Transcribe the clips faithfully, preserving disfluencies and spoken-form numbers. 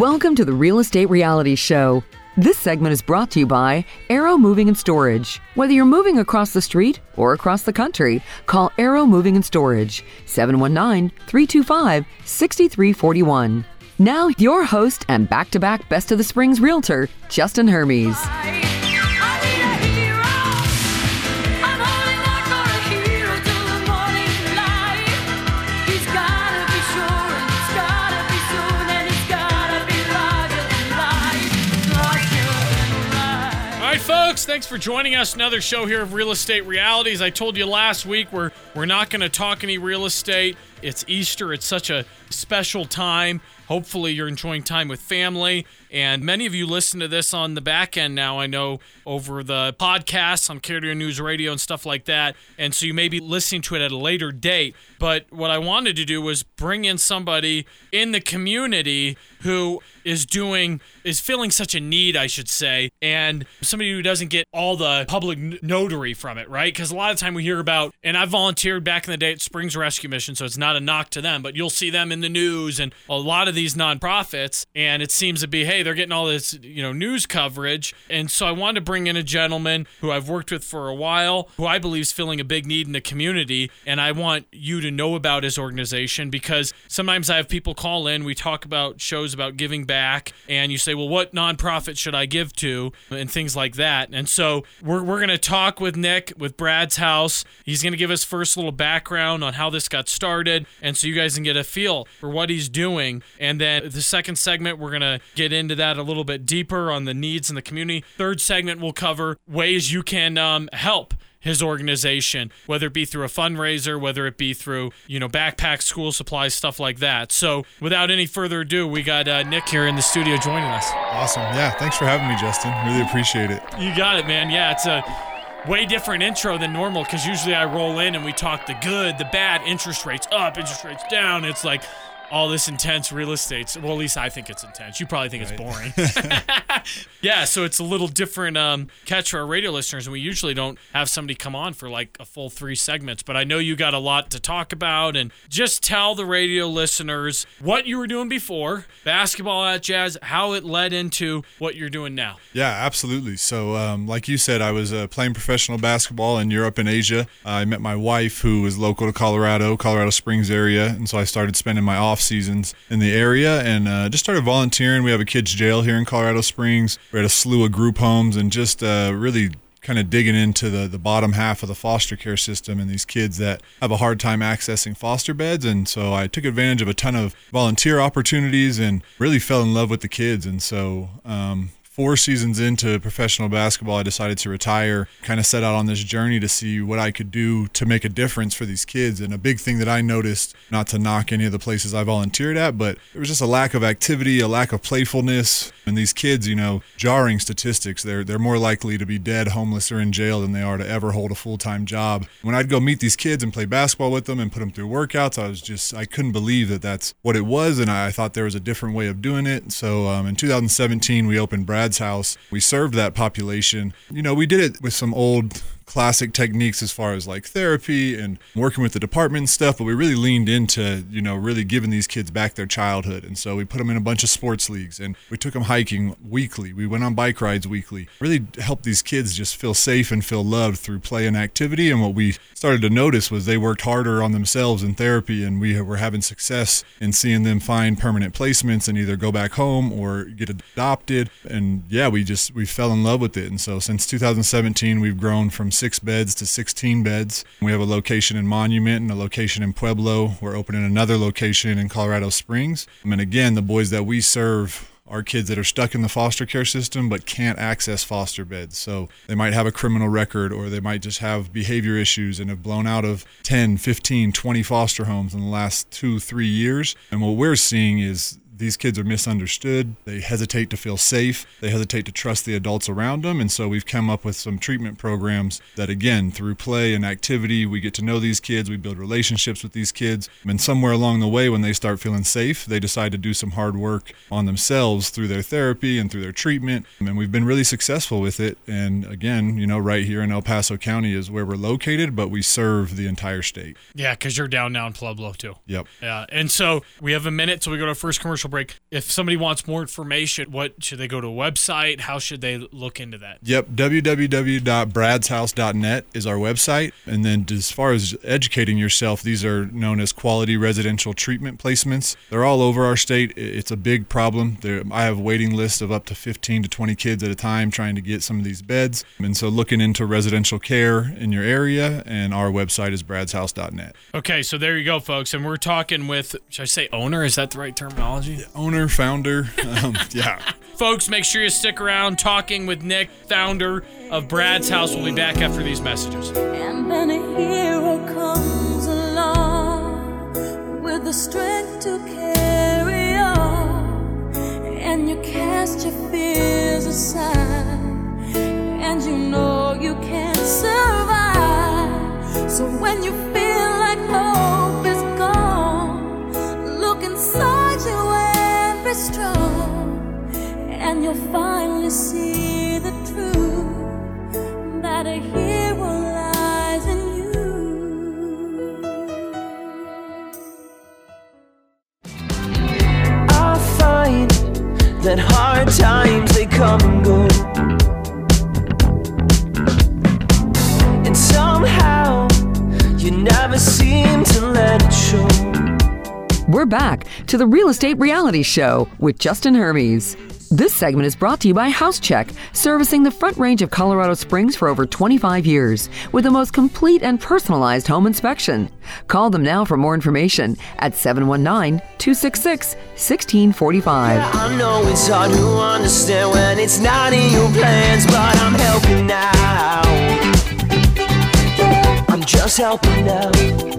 Welcome to the Real Estate Reality Show. This segment is brought to you by Arrow Moving and Storage. Whether you're moving across the street or across the country, call Arrow Moving and Storage, seven one nine, three two five, six three four one. Now, your host and back-to-back Best of the Springs realtor, Justin Hermes. Folks, thanks for joining us. Another show here of Real Estate Realities. I told you last week we're we're not going to talk any real estate. It's Easter. It's such a special time. Hopefully you're enjoying time with family. And many of you listen to this on the back end now, I know, over the podcasts on Carrier News Radio and stuff like that. And so you may be listening to it at a later date. But what I wanted to do was bring in somebody in the community who is doing, is filling such a need, I should say, and somebody who doesn't get all the public notary from it, right? Because a lot of time we hear about, and I volunteered back in the day at Springs Rescue Mission, so it's not a knock to them, but you'll see them in the news and a lot of these nonprofits, and it seems to be, hey, they're getting all this, you know, news coverage. And so I wanted to bring in a gentleman who I've worked with for a while, who I believe is filling a big need in the community, and I want you to know about his organization, because sometimes I have people call in, we talk about shows about giving back, and you say, well, what nonprofit should I give to, and things like that. And so we're we're going to talk with Nick with Brad's House. He's going to give us first a little background on how this got started, and so you guys can get a feel for what he's doing. And then the second segment, we're going to get into that a little bit deeper on the needs in the community. Third segment, we'll cover ways you can um, help his organization, whether it be through a fundraiser, whether it be through, you know, backpacks, school supplies, stuff like that. So without any further ado, we got uh, Nick here in the studio joining us. Awesome. Yeah, thanks for having me, Justin. Really appreciate it. You got it, man. Yeah, it's a way different intro than normal, because usually I roll in and we talk the good, the bad, interest rates up, interest rates down. It's like all this intense real estate. Well, at least I think it's intense. You probably think right. It's boring. Yeah, so it's a little different um, catch for our radio listeners, and we usually don't have somebody come on for like a full three segments, but I know you got a lot to talk about, and just tell the radio listeners what you were doing before, basketball at Jazz, how it led into what you're doing now. Yeah, absolutely. So um, like you said, I was uh, playing professional basketball in Europe and Asia. Uh, I met my wife, who was local to Colorado, Colorado Springs area, and so I started spending my off seasons in the area, and uh, just started volunteering. We have a kids jail here in Colorado Springs. We had a slew of group homes, and just uh, really kind of digging into the, the bottom half of the foster care system and these kids that have a hard time accessing foster beds. And so I took advantage of a ton of volunteer opportunities and really fell in love with the kids. And so um, Four seasons into professional basketball, I decided to retire, kind of set out on this journey to see what I could do to make a difference for these kids. And a big thing that I noticed, not to knock any of the places I volunteered at, but there was just a lack of activity, a lack of playfulness. And these kids, you know, jarring statistics, they're they're more likely to be dead, homeless, or in jail than they are to ever hold a full-time job. When I'd go meet these kids and play basketball with them and put them through workouts, I was just, I couldn't believe that that's what it was, and I thought there was a different way of doing it. So um, in two thousand seventeen, we opened Brad's House. We served that population. You know, we did it with some old classic techniques as far as like therapy and working with the department and stuff, but we really leaned into, you know, really giving these kids back their childhood. And so we put them in a bunch of sports leagues, and we took them hiking weekly. We went on bike rides weekly. Really helped these kids just feel safe and feel loved through play and activity. And what we started to notice was they worked harder on themselves in therapy, and we were having success in seeing them find permanent placements and either go back home or get adopted. And yeah, we just, we fell in love with it. And so since two thousand seventeen, we've grown from six beds to sixteen beds. We have a location in Monument and a location in Pueblo. We're opening another location in Colorado Springs. And again, the boys that we serve are kids that are stuck in the foster care system but can't access foster beds. So they might have a criminal record, or they might just have behavior issues and have blown out of ten, fifteen, twenty foster homes in the last two, three years. And what we're seeing is these kids are misunderstood. They hesitate to feel safe. They hesitate to trust the adults around them. And so we've come up with some treatment programs that, again, through play and activity, we get to know these kids. We build relationships with these kids. And somewhere along the way, when they start feeling safe, they decide to do some hard work on themselves through their therapy and through their treatment. And we've been really successful with it. And again, you know, right here in El Paso County is where we're located, but we serve the entire state. Yeah, because you're down now in Pueblo too. Yep. Yeah. And so we have a minute till we go to our first commercial commercial break. If somebody wants more information, what should they go to a website? How should they look into that? Yep, w w w dot brads house dot net is our website. And then as far as educating yourself, these are known as quality residential treatment placements. They're all over our state. It's a big problem. There, I have waiting lists of up to fifteen to twenty kids at a time trying to get some of these beds. And so looking into residential care in your area, and our website is brads house dot net. Okay, so there you go, folks. And we're talking with, should I say owner? Is that the right terminology? Owner, founder, um, yeah. Folks, make sure you stick around talking with Nick, founder of Brad's House. We'll be back after these messages. And then a hero comes along with the strength to carry on, and you cast your fears aside, and you know you can survive. So when you feel like hope is gone, look inside you and be strong, and you'll finally see the truth, that a hero lies in you. I find that hard times, they come and go, and somehow you never seem to let it show. We're back to the Real Estate Reality Show with Justin Hermes. This segment is brought to you by HouseCheck, servicing the Front Range of Colorado Springs for over twenty-five years with the most complete and personalized home inspection. Call them now for more information at seven one nine, two six six, one six four five. Yeah, I know it's hard to understand when it's not in your plans, but I'm helping now. Yeah, I'm just helping out,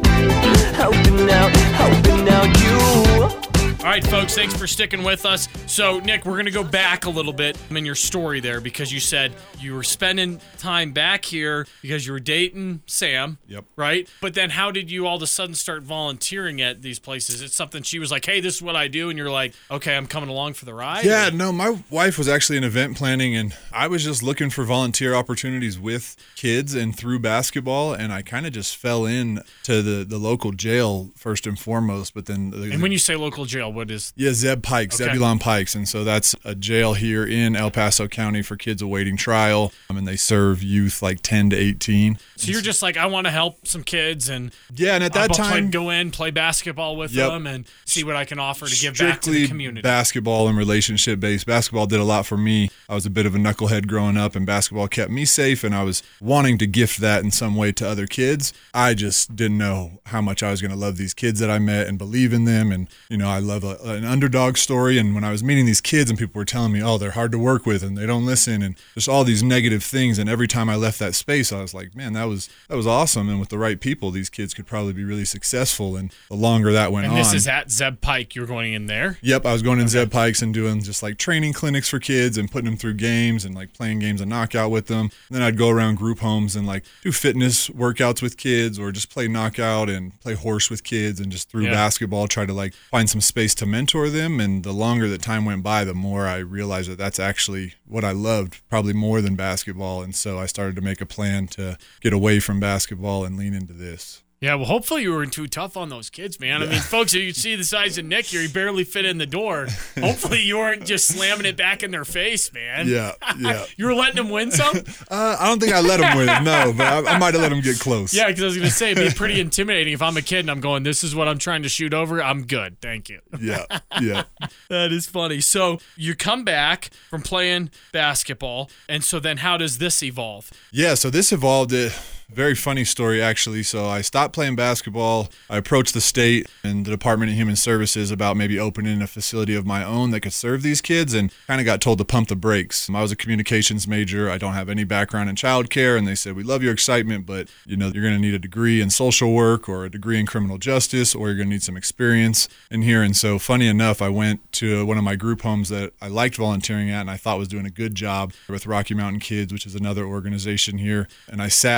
helping out, helping out you. All right, folks, thanks for sticking with us. So, Nick, we're going to go back a little bit in your story there, because you said you were spending time back here because you were dating Sam. Yep. Right? But then how did you all of a sudden start volunteering at these places? It's something she was like, hey, this is what I do. And you're like, okay, I'm coming along for the ride? Yeah, or? no, my wife was actually in event planning, and I was just looking for volunteer opportunities with kids and through basketball, and I kind of just fell in to the, the local jail first and foremost. But then, the, And when you say local jail, what is? Yeah, Zeb Pikes, Okay. Zebulon Pikes. And so that's a jail here in El Paso County for kids awaiting trial. Um, and they serve youth like ten to eighteen. So you're just like, I want to help some kids, and Yeah, and at that I'll time, play, go in, play basketball with Yep. them, and see what I can offer to give back to strictly the community. basketball and relationship based. Basketball did a lot for me. I was a bit of a knucklehead growing up, and basketball kept me safe, and I was wanting to gift that in some way to other kids. I just didn't know how much I was going to love these kids that I met and believe in them. And, you know, I love a, an underdog story. And when I was meeting these kids and people were telling me, oh, they're hard to work with and they don't listen, and just all these negative things. And every time I left that space, I was like, man, that was that was awesome. And with the right people, these kids could probably be really successful. And the longer that went and on. this is at Zeb Pike. You're going in there? Yep, I was going in Zeb Pikes and doing just like training clinics for kids and putting them through games and like playing games of knockout with them. And then I'd go around group homes and like do fitness workouts with kids, or just play knockout and play horse with kids, and just through Yeah. basketball try to like find some space to mentor them. And the longer that time went by, the more I realized that that's actually what I loved, probably more than basketball. And so I started to make a plan to get away from basketball and lean into this. Yeah, well, hopefully you weren't too tough on those kids, man. I mean, folks, if you see the size of Nick here, he barely fit in the door. Hopefully you weren't just slamming it back in their face, man. Yeah, yeah. You were letting them win some? Uh, I don't think I let them win, no, but I, I might have let them get close. Yeah, because I was going to say, it'd be pretty intimidating if I'm a kid and I'm going, this is what I'm trying to shoot over. I'm good. Thank you. Yeah, yeah. That is funny. So you come back from playing basketball, and so then how does this evolve? Yeah, so this evolved a very funny story, actually. So I stopped playing basketball. I approached the state and the Department of Human Services about maybe opening a facility of my own that could serve these kids, and kind of got told to pump the brakes. I was a communications major. I don't have any background in childcare, and they said, we love your excitement, but you know you're going to need a degree in social work or a degree in criminal justice, or you're going to need some experience in here. And so funny enough, I went to one of my group homes that I liked volunteering at and I thought was doing a good job with Rocky Mountain Kids, which is another organization here. And I sat in a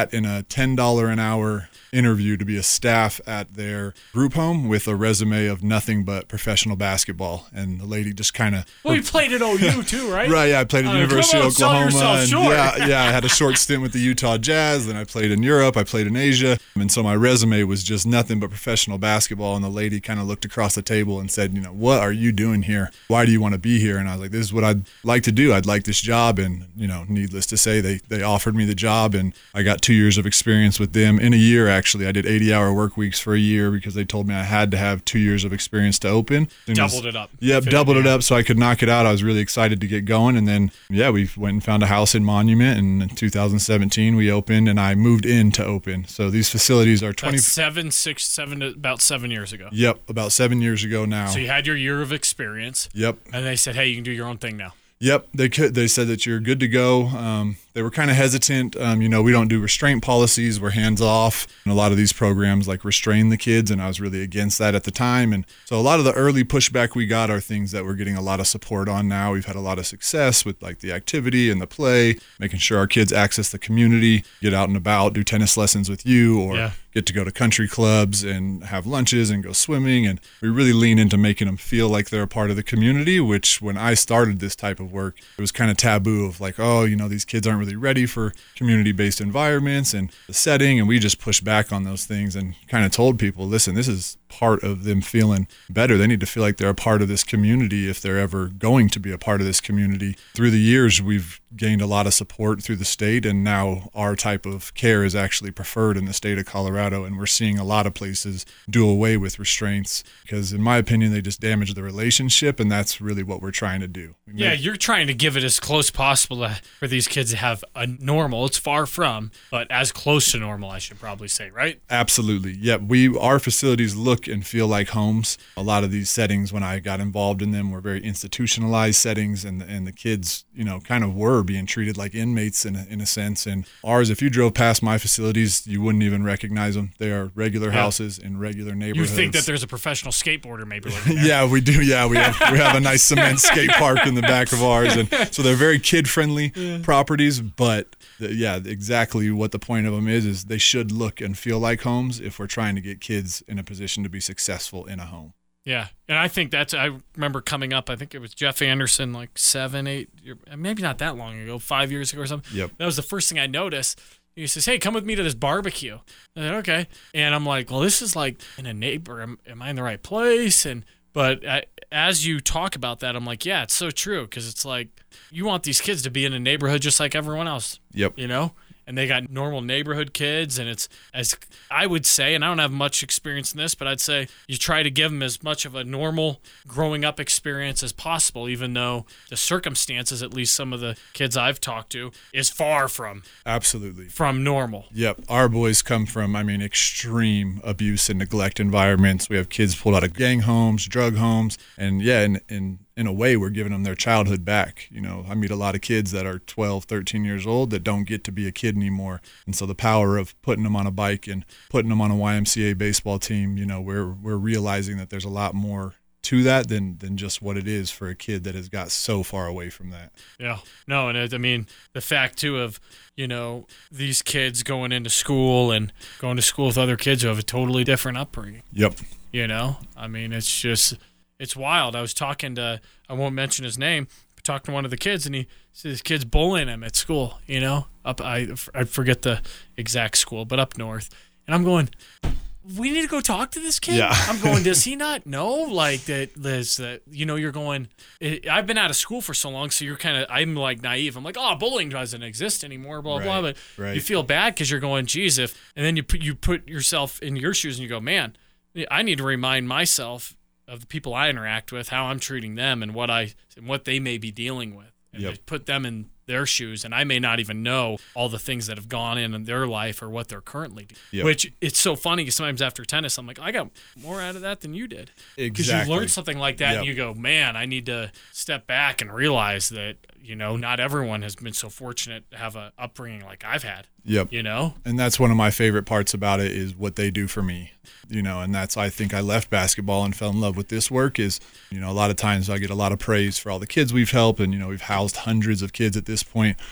a ten dollars an hour interview to be a staff at their group home with a resume of nothing but professional basketball. And the lady just kind of... Well, you played at O U too, right? Right, yeah. I played at uh, University on, of Oklahoma. And short. yeah, yeah, I had a short stint with the Utah Jazz. Then I played in Europe. I played in Asia. And so my resume was just nothing but professional basketball. And the lady kind of looked across the table and said, you know, what are you doing here? Why do you want to be here? And I was like, this is what I'd like to do. I'd like this job. And, you know, needless to say, they, they offered me the job. And I got two years of experience with them. In a year, actually, I did eighty hour work weeks for a year because they told me I had to have two years of experience to open. Doubled it up. Yep, doubled it up so I could knock it out. I was really excited to get going. And then, yeah, we went and found a house in Monument. And in two thousand seventeen, we opened, and I moved in to open. So these facilities are twenty. That's seven, six, seven, about seven years ago. Yep, about seven years ago now. So you had your year of experience. Yep. And they said, hey, you can do your own thing now. Yep, they could. They said that you're good to go. Um, they were kind of hesitant. Um, you know, we don't do restraint policies. We're hands off. And a lot of these programs like restrain the kids, and I was really against that at the time. And so a lot of the early pushback we got are things that we're getting a lot of support on now. We've had a lot of success with like the activity and the play, making sure our kids access the community, get out and about, do tennis lessons with you, or yeah. get to go to country clubs and have lunches and go swimming. And we really lean into making them feel like they're a part of the community, which when I started this type of work, it was kind of taboo of like, oh, you know, these kids aren't really ready for community-based environments and the setting. And we just pushed back on those things and kind of told people, listen, this is part of them feeling better. They need to feel like they're a part of this community if they're ever going to be a part of this community. Through the years, we've gained a lot of support through the state, and now our type of care is actually preferred in the state of Colorado, and we're seeing a lot of places do away with restraints because, in my opinion, they just damage the relationship, and that's really what we're trying to do. We Yeah, make- you're trying to give it as close possible to, for these kids to have a normal. It's far from, but as close to normal, I should probably say, right? Absolutely. Yep. We our facilities look and feel like homes. A lot of these settings, when I got involved in them, were very institutionalized settings, and and the kids, you know, kind of were being treated like inmates in a, in a sense. And ours, if you drove past my facilities, you wouldn't even recognize them. They are regular Yeah. houses in regular You neighborhoods. think that there's a professional skateboarder maybe living there. Yeah, we do. Yeah, we have we have a nice cement skate park in the back of ours, and so they're very kid friendly properties. But the, yeah, exactly what the point of them is is they should look and feel like homes if we're trying to get kids in a position to be successful in a home. Yeah, and I think that's, I remember coming up, I think it was Jeff Anderson, like seven, eight, maybe not that long ago, five years ago or something. Yep. That was the first thing I noticed. He says, hey, come with me to this barbecue. I said, okay. And I'm like, well, this is like in a neighbor. Am, am I in the right place? And But I, as you talk about that, I'm like, yeah, it's so true, because it's like you want these kids to be in a neighborhood just like everyone else. Yep. You know? And they got normal neighborhood kids, and it's, as I would say, and I don't have much experience in this, but I'd say you try to give them as much of a normal growing up experience as possible, even though the circumstances, at least some of the kids I've talked to, is far from Absolutely. from normal. Yep. Our boys come from, I mean, extreme abuse and neglect environments. We have kids pulled out of gang homes, drug homes, and yeah, and, and in a way, we're giving them their childhood back. You know, I meet a lot of kids that are twelve, thirteen years old that don't get to be a kid anymore. And so the power of putting them on a bike and putting them on a Y M C A baseball team, you know, we're we're realizing that there's a lot more to that than than just what it is for a kid that has got so far away from that. Yeah. No, and it, I mean, the fact, too, of, you know, these kids going into school and going to school with other kids who have a totally different upbringing. Yep. You know? I mean, it's just, it's wild. I was talking to, I won't mention his name, but talking to one of the kids, and he said his kid's bullying him at school, you know? Up, I, I forget the exact school, but up north. And I'm going, we need to go talk to this kid. Yeah. I'm going, does he not know, like, that Liz, that, you know, you're going, I've been out of school for so long, so you're kind of, I'm like naive. I'm like, oh, bullying doesn't exist anymore, blah, Right, blah. But right. you feel bad because you're going, geez, if, and then you put, you put yourself in your shoes and you go, man, I need to remind myself of the people I interact with, how I'm treating them and what I, and what they may be dealing with. And Yep. to put them in their shoes, and I may not even know all the things that have gone in in their life or what they're currently doing. Yep. Which, it's so funny because sometimes after tennis, I'm like, I got more out of that than you did. Because Exactly. you learn something like that, Yep. and you go, man, I need to step back and realize that, you know, not everyone has been so fortunate to have a upbringing like I've had. Yep. You know? And that's one of my favorite parts about it is what they do for me, you know, and that's, I think I left basketball and fell in love with this work is, you know, a lot of times I get a lot of praise for all the kids we've helped, and, you know, we've housed hundreds of kids at this point.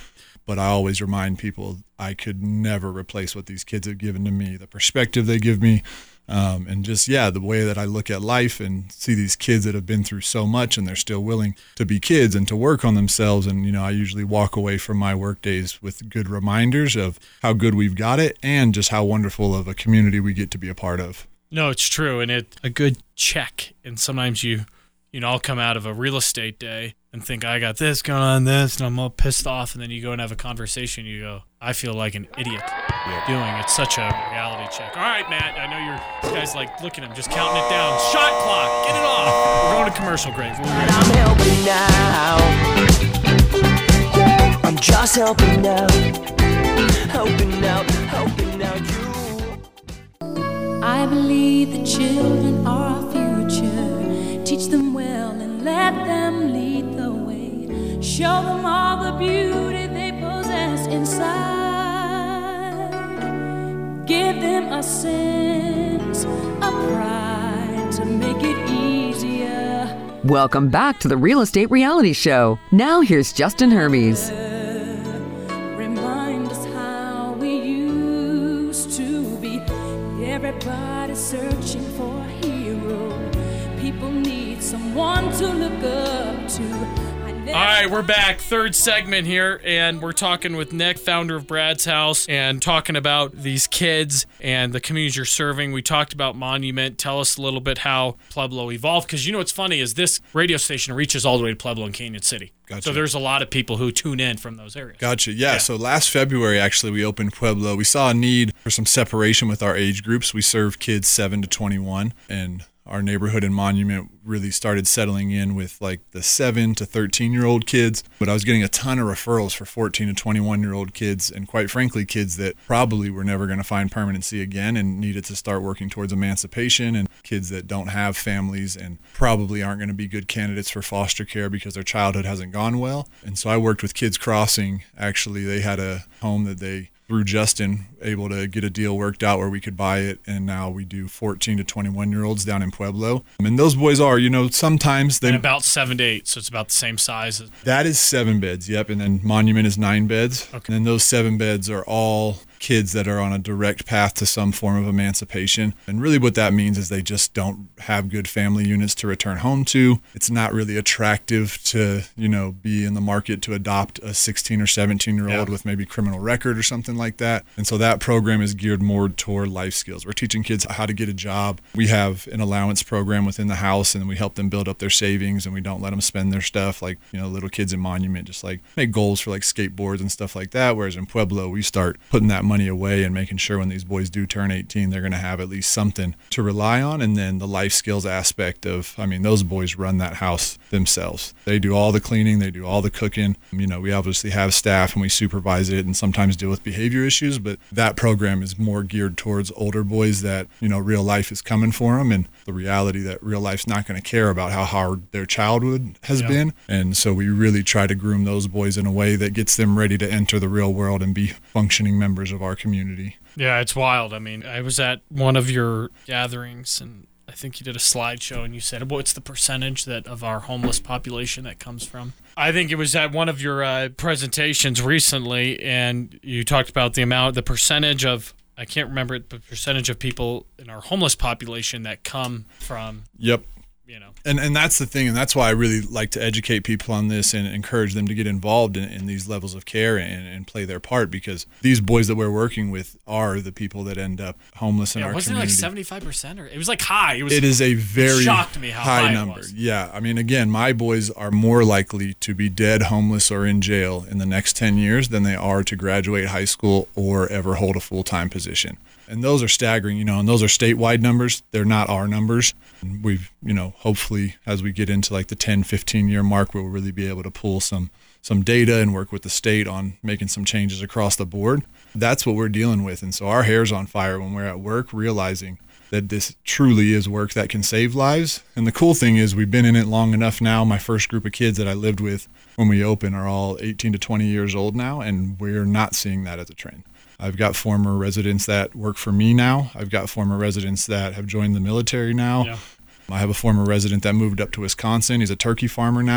but I always remind people I could never replace what these kids have given to me, the perspective they give me, um, and just, yeah, the way that I look at life and see these kids that have been through so much and they're still willing to be kids and to work on themselves. And, you know, I usually walk away from my work days with good reminders of how good we've got it and just how wonderful of a community we get to be a part of. No, it's true. And it's a good check. And sometimes you, you know, I'll come out of a real estate day and think I got this going on, this, and I'm all pissed off. And then you go and have a conversation. You go, I feel like an idiot doing it. It's such a reality check. All right, Matt, I know you're, this guy's like, look at him, just counting it down. Shot clock, get it off. We're going to commercial break. We'll be right back. I'm helping now. I'm just helping out. Helping out, helping out you. I believe the children are our future. Teach them well and let them lead the way. Show them all the beauty they possess inside. Give them a sense of pride to make it easier. Welcome back to the Real Estate Reality Show. Now here's Justin Hermes. Remind us how we used to be. Everybody searching for a hero. People need someone to look up to. All right, we're back. Third segment here, and we're talking with Nick, founder of Brad's House, and talking about these kids and the communities you're serving. We talked about Monument. Tell us a little bit how Pueblo evolved, because you know what's funny is this radio station reaches all the way to Pueblo and Canyon City. Gotcha. So there's a lot of people who tune in from those areas. Gotcha. Yeah, yeah. So last February, actually, we opened Pueblo. We saw a need for some separation with our age groups. We serve kids seven to twenty-one, and our neighborhood in Monument really started settling in with like the seven to thirteen year old kids. But I was getting a ton of referrals for fourteen to twenty-one year old kids, and quite frankly, kids that probably were never going to find permanency again and needed to start working towards emancipation, and kids that don't have families and probably aren't going to be good candidates for foster care because their childhood hasn't gone well. And so I worked with Kids Crossing. Actually, they had a home that they, through Justin, able to get a deal worked out where we could buy it, and now we do fourteen to twenty-one year olds down in Pueblo. And those boys are, you know, sometimes they... And about seven to eight, so it's about the same size. As- that is seven beds, yep, and then Monument is nine beds. Okay. And then those seven beds are all kids that are on a direct path to some form of emancipation. And really what that means is they just don't have good family units to return home to. It's not really attractive to, you know, be in the market to adopt a sixteen or seventeen year old Yeah. with maybe criminal record or something like that. And so that program is geared more toward life skills. We're teaching kids how to get a job. We have an allowance program within the house, and we help them build up their savings, and we don't let them spend their stuff like, you know, little kids in Monument just like make goals for like skateboards and stuff like that. Whereas in Pueblo, we start putting that money away and making sure when these boys do turn eighteen, they're going to have at least something to rely on. And then the life skills aspect of, I mean, those boys run that house themselves. They do all the cleaning, they do all the cooking. You know, we obviously have staff and we supervise it and sometimes deal with behavior issues, but that program is more geared towards older boys that, you know, real life is coming for them, and the reality that real life's not going to care about how hard their childhood has Yeah. been. And so we really try to groom those boys in a way that gets them ready to enter the real world and be functioning members of our community. Yeah, it's wild. I mean, I was at one of your gatherings, and I think you did a slideshow, and you said, what's the percentage that of our homeless population that comes from? I think it was at one of your uh, presentations recently, and you talked about the amount, the percentage of, I can't remember it, but percentage of people in our homeless population that come from, Yep. you know. And and that's the thing, and that's why I really like to educate people on this and encourage them to get involved in, in these levels of care and, and play their part, because these boys that we're working with are the people that end up homeless in Yeah, our wasn't community. it like seventy-five percent? Or it was like high. It was. It is a very shocked me how high, high it number. was. Yeah, I mean, again, my boys are more likely to be dead, homeless, or in jail in the next ten years than they are to graduate high school or ever hold a full-time position. And those are staggering, you know, and those are statewide numbers. They're not our numbers. And we've, you know, hopefully as we get into like the ten, fifteen year mark, we'll really be able to pull some some data and work with the state on making some changes across the board. That's what we're dealing with. And so our hair's on fire when we're at work, realizing that this truly is work that can save lives. And the cool thing is we've been in it long enough now. My first group of kids that I lived with when we opened are all eighteen to twenty years old now, and we're not seeing that as a trend. I've got former residents that work for me now. I've got former residents that have joined the military now. Yeah. I have a former resident that moved up to Wisconsin. He's a turkey farmer now.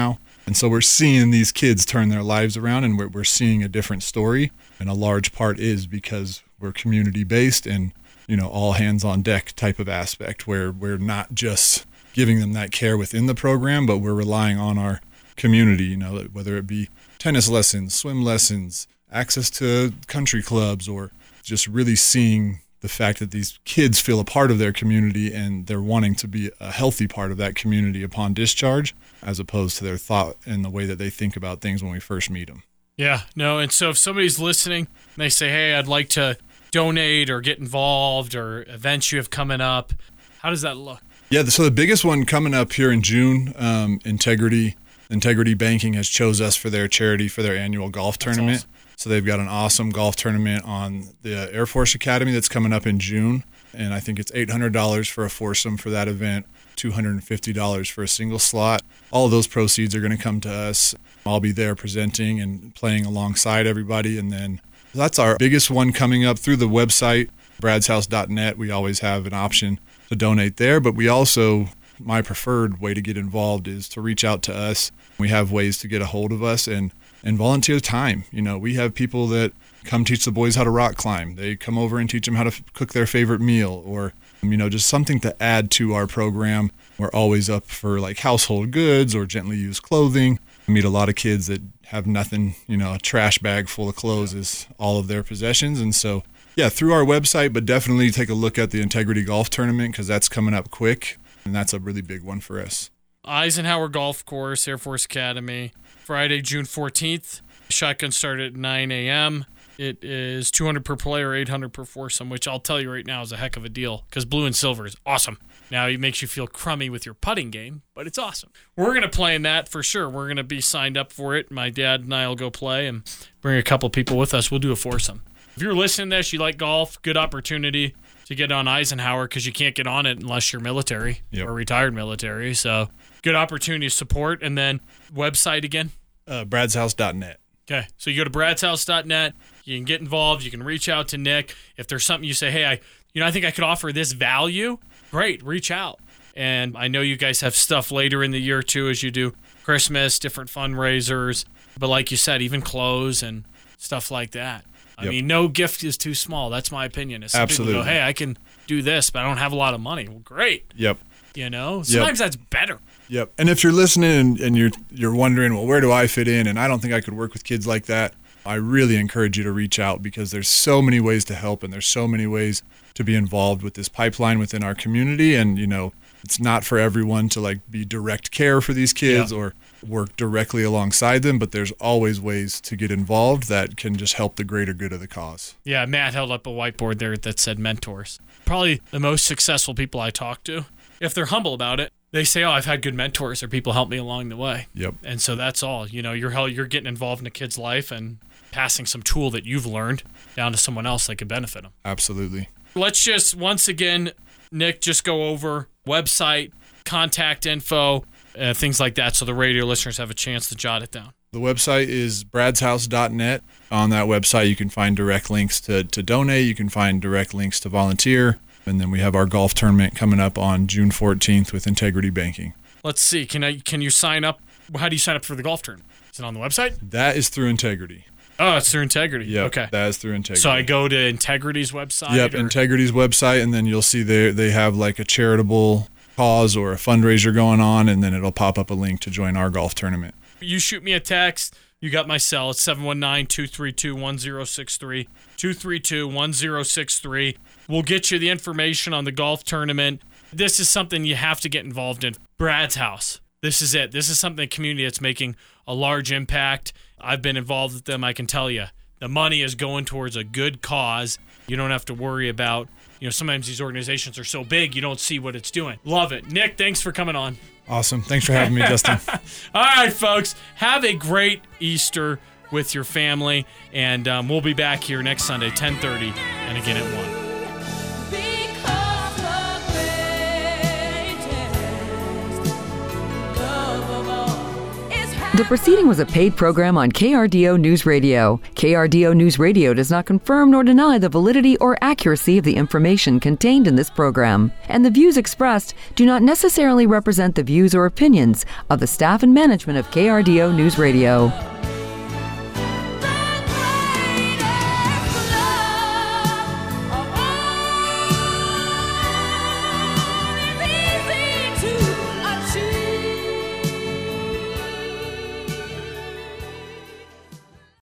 And so we're seeing these kids turn their lives around, and we're, we're seeing a different story. And a large part is because we're community-based and, you know, all hands on deck type of aspect, where we're not just giving them that care within the program, but we're relying on our community, you know, whether it be tennis lessons, swim lessons, access to country clubs, or just really seeing the fact that these kids feel a part of their community and they're wanting to be a healthy part of that community upon discharge, as opposed to their thought and the way that they think about things when we first meet them. Yeah, no, and so if somebody's listening and they say, hey, I'd like to donate or get involved or events you have coming up, how does that look? Yeah, so the biggest one coming up here in June, um, Integrity Integrity Banking has chose us for their charity for their annual golf That's tournament. awesome. So they've got an awesome golf tournament on the Air Force Academy that's coming up in June. And I think it's eight hundred dollars for a foursome for that event, two hundred fifty dollars for a single slot. All of those proceeds are going to come to us. I'll be there presenting and playing alongside everybody. And then that's our biggest one coming up through the website, brads house dot net. We always have an option to donate there, but we also, my preferred way to get involved is to reach out to us. We have ways to get a hold of us and and volunteer time. You know, we have people that come teach the boys how to rock climb. They come over and teach them how to f- cook their favorite meal, or, you know, just something to add to our program. We're always up for like household goods or gently used clothing. I meet a lot of kids that have nothing, you know, a trash bag full of clothes is all of their possessions. And so, yeah, through our website, but definitely take a look at the Integrity Golf Tournament because that's coming up quick, and that's a really big one for us. Eisenhower Golf Course, Air Force Academy, Friday, June fourteenth. Shotgun start at nine a.m. It is two hundred per player, eight hundred per foursome, which I'll tell you right now is a heck of a deal because blue and silver is awesome. Now, it makes you feel crummy with your putting game, but it's awesome. We're going to play in that for sure. We're going to be signed up for it. My dad and I will go play and bring a couple people with us. We'll do a foursome. If you're listening to this, you like golf, good opportunity to get on Eisenhower because you can't get on it unless you're military Yep. or retired military. So good opportunity to support. And then website again? Uh, brads house dot net. Okay, so you go to brads house dot net. You can get involved. You can reach out to Nick. If there's something you say, hey, I, you know, I think I could offer this value, great, reach out. And I know you guys have stuff later in the year, too, as you do Christmas, different fundraisers. But like you said, even clothes and stuff like that. I Yep. mean, no gift is too small. That's my opinion. If some Absolutely. people go, hey, I can do this, but I don't have a lot of money. Well, great. Yep. You know, sometimes that's better. Yep. And if you're listening and, and you're you're wondering, well, where do I fit in? And I don't think I could work with kids like that. I really encourage you to reach out because there's so many ways to help and there's so many ways to be involved with this pipeline within our community. And, you know, it's not for everyone to like be direct care for these kids Yeah. or work directly alongside them, but there's always ways to get involved that can just help the greater good of the cause. Yeah, Matt held up a whiteboard there that said mentors. Probably the most successful people I talk to, if they're humble about it, they say, oh, I've had good mentors or people help me along the way. Yep. And so that's all. You know, you're hell, you're getting involved in a kid's life and passing some tool that you've learned down to someone else that could benefit them. Absolutely. Let's just, once again, Nick, just go over website, contact info, uh, things like that so the radio listeners have a chance to jot it down. The website is brads house dot net. On that website, you can find direct links to, to donate. You can find direct links to volunteer. And then we have our golf tournament coming up on June fourteenth with Integrity Banking. Let's see. Can I? Can you sign up? How do you sign up for the golf tournament? Is it on the website? That is through Integrity. Oh, it's through Integrity. Yep, Okay. that is through Integrity. So I go to Integrity's website? Yep, or- Integrity's website, and then you'll see they they have like a charitable cause or a fundraiser going on, and then it'll pop up a link to join our golf tournament. You shoot me a text. You got my cell. It's seven one nine, two three two, one zero six three, two three two, one zero six three. We'll get you the information on the golf tournament. This is something you have to get involved in. Brad's House. This is it. This is something, a community that's making a large impact. I've been involved with them. I can tell you, the money is going towards a good cause. You don't have to worry about, you know, sometimes these organizations are so big, you don't see what it's doing. Love it. Nick, thanks for coming on. Awesome. Thanks for having me, Justin. All right, folks. Have a great Easter with your family, and um, we'll be back here next Sunday, ten thirty, and again at one. Because the greatest love of all is The proceeding was a paid program on K R D O News Radio. K R D O News Radio does not confirm nor deny the validity or accuracy of the information contained in this program, and the views expressed do not necessarily represent the views or opinions of the staff and management of K R D O News Radio.